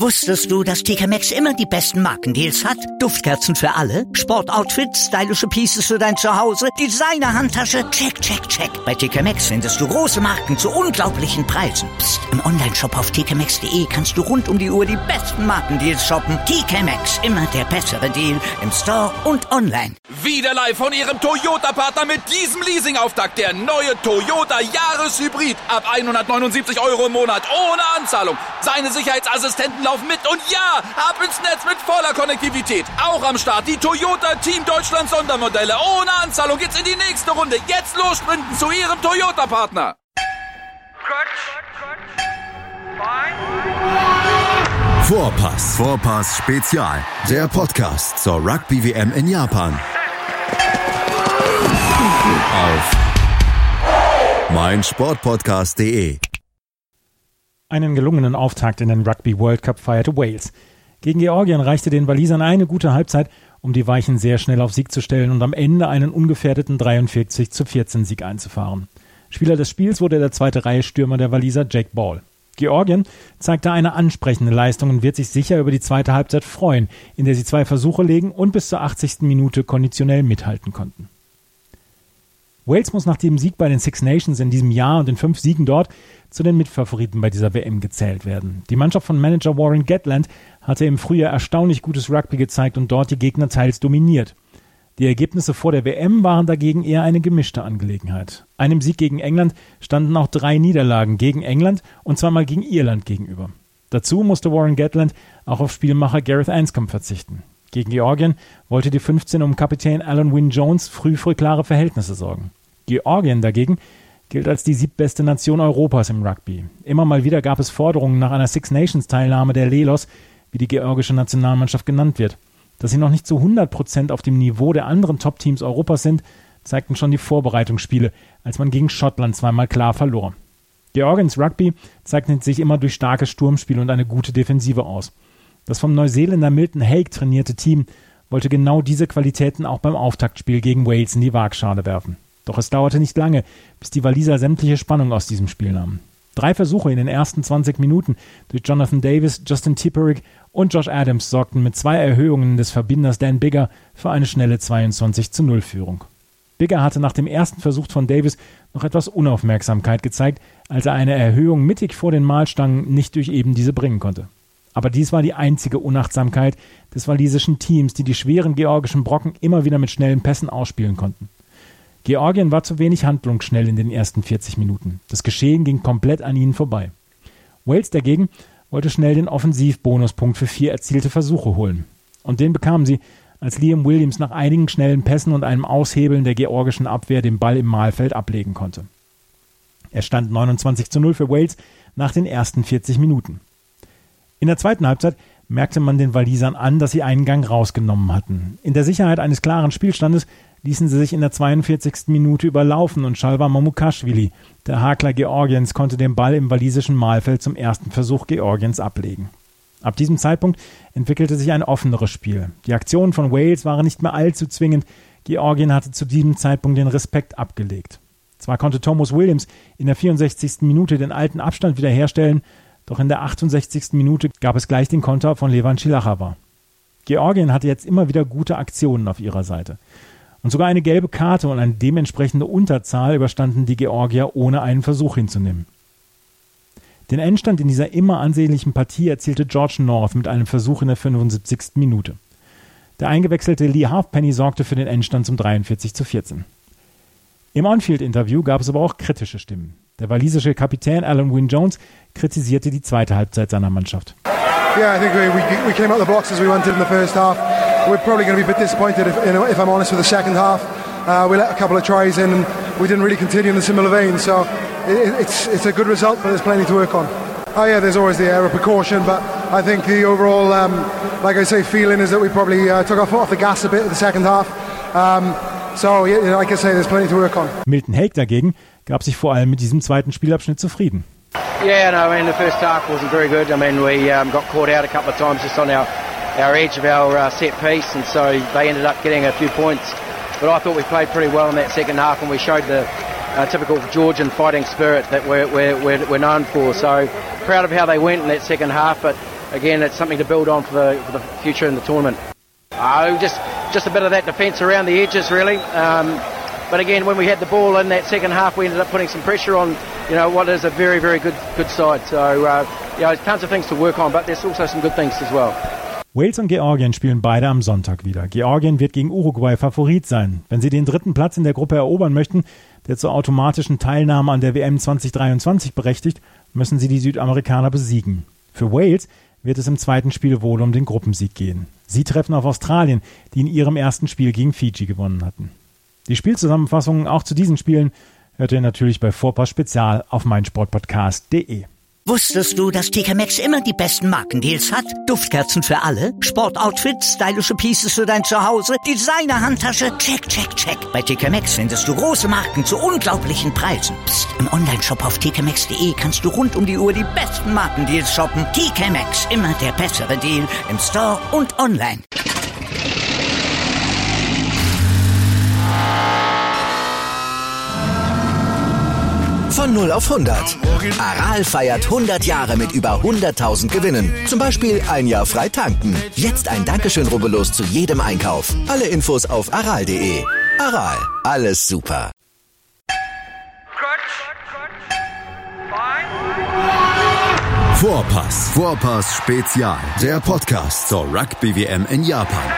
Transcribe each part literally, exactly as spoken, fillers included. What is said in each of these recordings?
Wusstest du, dass T K Maxx immer die besten Markendeals hat? Duftkerzen für alle, Sportoutfits, stylische Pieces für dein Zuhause, Designer-Handtasche, check, check, check. Bei T K Maxx findest du große Marken zu unglaublichen Preisen. Psst. Im Onlineshop auf t k maxx punkt d e kannst du rund um die Uhr die besten Markendeals shoppen. T K Maxx, immer der bessere Deal im Store und online. Wieder live von Ihrem Toyota-Partner mit diesem Leasing-Auftakt. Der neue Toyota Jahreshybrid. Ab hundertneunundsiebzig Euro im Monat ohne Anzahlung. Seine Sicherheitsassistenten laufen mit und ja, ab ins Netz mit voller Konnektivität. Auch am Start die Toyota Team Deutschland Sondermodelle. Ohne Anzahlung geht's in die nächste Runde. Jetzt los sprinten zu Ihrem Toyota-Partner. Vorpass. Vorpass Spezial. Der Podcast zur Rugby-W M in Japan. Auf meinsportpodcast punkt de. Einen gelungenen Auftakt in den Rugby World Cup feierte Wales. Gegen Georgien reichte den Walisern eine gute Halbzeit, um die Weichen sehr schnell auf Sieg zu stellen und am Ende einen ungefährdeten dreiundvierzig zu vierzehn Sieg einzufahren. Spieler des Spiels wurde der zweite Reihe Stürmer der Waliser Jake Ball. Georgien zeigte eine ansprechende Leistung und wird sich sicher über die zweite Halbzeit freuen, in der sie zwei Versuche legen und bis zur achtzigsten Minute konditionell mithalten konnten. Wales muss nach dem Sieg bei den Six Nations in diesem Jahr und den fünf Siegen dort zu den Mitfavoriten bei dieser W M gezählt werden. Die Mannschaft von Manager Warren Gatland hatte im Frühjahr erstaunlich gutes Rugby gezeigt und dort die Gegner teils dominiert. Die Ergebnisse vor der W M waren dagegen eher eine gemischte Angelegenheit. Einem Sieg gegen England standen auch drei Niederlagen gegen England und zweimal gegen Irland gegenüber. Dazu musste Warren Gatland auch auf Spielmacher Gareth Anscombe verzichten. Gegen Georgien wollte die fünfzehn um Kapitän Alan Wynne-Jones früh für klare Verhältnisse sorgen. Georgien dagegen gilt als die siebtbeste Nation Europas im Rugby. Immer mal wieder gab es Forderungen nach einer Six Nations-Teilnahme der Lelos, wie die georgische Nationalmannschaft genannt wird. Dass sie noch nicht zu hundert Prozent auf dem Niveau der anderen Top-Teams Europas sind, zeigten schon die Vorbereitungsspiele, als man gegen Schottland zweimal klar verlor. Georgiens Rugby zeichnet sich immer durch starkes Sturmspiel und eine gute Defensive aus. Das vom Neuseeländer Milton Haig trainierte Team wollte genau diese Qualitäten auch beim Auftaktspiel gegen Wales in die Waagschale werfen. Doch es dauerte nicht lange, bis die Waliser sämtliche Spannung aus diesem Spiel nahmen. Drei Versuche in den ersten zwanzig Minuten durch Jonathan Davis, Justin Tipuric und Josh Adams sorgten mit zwei Erhöhungen des Verbinders Dan Biggar für eine schnelle zweiundzwanzig zu null Führung. Biggar hatte nach dem ersten Versuch von Davis noch etwas Unaufmerksamkeit gezeigt, als er eine Erhöhung mittig vor den Mahlstangen nicht durch eben diese bringen konnte. Aber dies war die einzige Unachtsamkeit des walisischen Teams, die die schweren georgischen Brocken immer wieder mit schnellen Pässen ausspielen konnten. Georgien war zu wenig handlungsschnell in den ersten vierzig Minuten. Das Geschehen ging komplett an ihnen vorbei. Wales dagegen wollte schnell den Offensivbonuspunkt für vier erzielte Versuche holen. Und den bekamen sie, als Liam Williams nach einigen schnellen Pässen und einem Aushebeln der georgischen Abwehr den Ball im Mahlfeld ablegen konnte. Es stand neunundzwanzig zu null für Wales nach den ersten vierzig Minuten. In der zweiten Halbzeit merkte man den Walisern an, dass sie einen Gang rausgenommen hatten. In der Sicherheit eines klaren Spielstandes ließen sie sich in der zweiundvierzigsten Minute überlaufen und Shalva Mamukashvili, der Hakler Georgiens, konnte den Ball im walisischen Mahlfeld zum ersten Versuch Georgiens ablegen. Ab diesem Zeitpunkt entwickelte sich ein offeneres Spiel. Die Aktionen von Wales waren nicht mehr allzu zwingend. Georgien hatte zu diesem Zeitpunkt den Respekt abgelegt. Zwar konnte Thomas Williams in der vierundsechzigsten Minute den alten Abstand wiederherstellen, doch in der achtundsechzigsten Minute gab es gleich den Konter von Levan Chilachava. Georgien hatte jetzt immer wieder gute Aktionen auf ihrer Seite. Und sogar eine gelbe Karte und eine dementsprechende Unterzahl überstanden die Georgier, ohne einen Versuch hinzunehmen. Den Endstand in dieser immer ansehnlichen Partie erzielte George North mit einem Versuch in der fünfundsiebzigsten Minute. Der eingewechselte Lee Halfpenny sorgte für den Endstand zum dreiundvierzig zu vierzehn. Im On-Field-Interview gab es aber auch kritische Stimmen. Der walisische Kapitän Alan Wynne-Jones kritisierte die zweite Halbzeit seiner Mannschaft. Yeah, I think we, we, we came out the blocks as we wanted in the first half. We're probably going to be a bit disappointed, if, if I'm honest, with the second half. Uh, we let a couple of tries in and we didn't really continue in a similar vein. So it, it's, it's a good result, but there's plenty to work on. Oh yeah, there's always the air of precaution, but I think the overall, um, like I say, feeling is that we probably uh, took our foot off the gas a bit in the second half. Um, so, yeah, you know, like I say, there's plenty to work on. Milton Haig dagegen gab sich vor allem mit diesem zweiten Spielabschnitt zufrieden. Yeah, no, I mean, the first half wasn't very good. I mean, we um, got caught out a couple of times just on our, our edge of our uh, set piece, and so they ended up getting a few points. But I thought we played pretty well in that second half, and we showed the uh, typical Georgian fighting spirit that we're, we're, we're, we're known for. So proud of how they went in that second half, but again, it's something to build on for the, for the future in the tournament. Oh, just just a bit of that defence around the edges, really. Um, but again, when we had the ball in that second half, we ended up putting some pressure on, you know, what is a very, very good good side. So, uh, you know, tons of things to work on, but there's also some good things as well. Wales und Georgien spielen beide am Sonntag wieder. Georgien wird gegen Uruguay Favorit sein. Wenn sie den dritten Platz in der Gruppe erobern möchten, der zur automatischen Teilnahme an der W M zwanzig dreiundzwanzig berechtigt, müssen sie die Südamerikaner besiegen. Für Wales wird es im zweiten Spiel wohl um den Gruppensieg gehen. Sie treffen auf Australien, die in ihrem ersten Spiel gegen Fiji gewonnen hatten. Die Spielzusammenfassungen auch zu diesen Spielen hört ihr natürlich bei Vorpass Spezial auf meinsportpodcast punkt de. Wusstest du, dass T K Maxx immer die besten Markendeals hat? Duftkerzen für alle, Sportoutfits, stylische Pieces für dein Zuhause, Designer-Handtasche, check, check, check. Bei T K Maxx findest du große Marken zu unglaublichen Preisen. Psst. Im Onlineshop auf t k maxx punkt de kannst du rund um die Uhr die besten Markendeals shoppen. T K Maxx, immer der bessere Deal im Store und online. Von null auf hundert. Aral feiert hundert Jahre mit über hunderttausend Gewinnen. Zum Beispiel ein Jahr frei tanken. Jetzt ein Dankeschön, rubbellos zu jedem Einkauf. Alle Infos auf aral punkt de. Aral, alles super. Vorpass, Vorpass Spezial. Der Podcast zur Rugby-W M in Japan.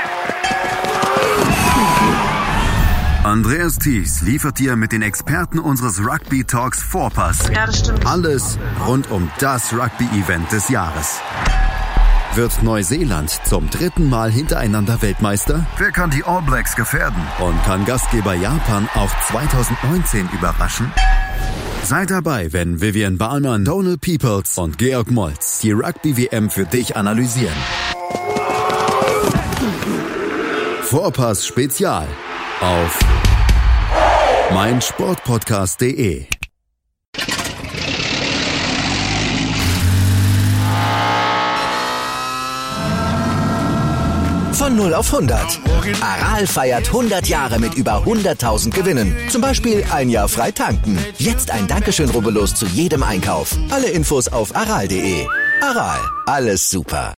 Andreas Thies liefert dir mit den Experten unseres Rugby Talks Vorpass ja, das stimmt. alles rund um das Rugby-Event des Jahres. Wird Neuseeland zum dritten Mal hintereinander Weltmeister? Wer kann die All Blacks gefährden? Und kann Gastgeber Japan auch zwanzig neunzehn überraschen? Seid dabei, wenn Vivian Bahlmann, Donal Peoples und Georg Moltz die Rugby-W M für dich analysieren. Vorpass Spezial auf meinsportpodcast punkt de. Von null auf hundert. Aral feiert hundert Jahre mit über hunderttausend Gewinnen. Zum Beispiel ein Jahr frei tanken. Jetzt ein Dankeschön, rubbellos zu jedem Einkauf. Alle Infos auf aral punkt de. Aral, alles super.